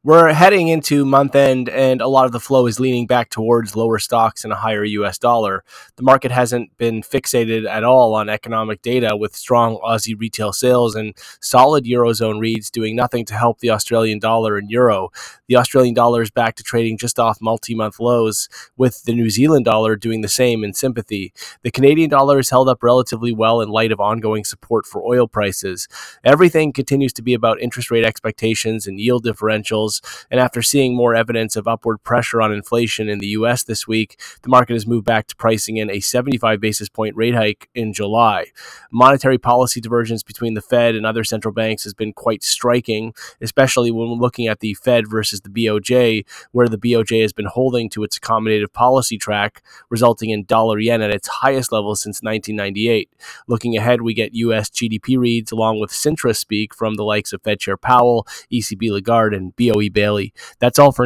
We're heading into month end, and a lot of the flow is leaning back towards lower stocks and a higher US dollar. The market hasn't been fixated at all on economic data, with strong Aussie retail sales and solid Eurozone reads doing nothing to help the Australian dollar and euro. The Australian dollar is back to trading just off multi month lows, with the New Zealand dollar doing the same in sympathy. The Canadian dollar is held up relatively well in light of ongoing support for oil prices. Everything continues to be about interest rate expectations and yield differentials. And after seeing more evidence of upward pressure on inflation in the US this week, the market has moved back to pricing in a 75 basis point rate hike in July. Monetary policy divergence between the Fed and other central banks has been quite striking, especially when we're looking at the Fed versus the BOJ, where the BOJ has been holding to its accommodative policy track, resulting in dollar yen at its highest level since 1998. Looking ahead, we get US GDP reads along with Sintra speak from the likes of Fed Chair Powell, ECB Lagarde, and BOE Bailey. That's all for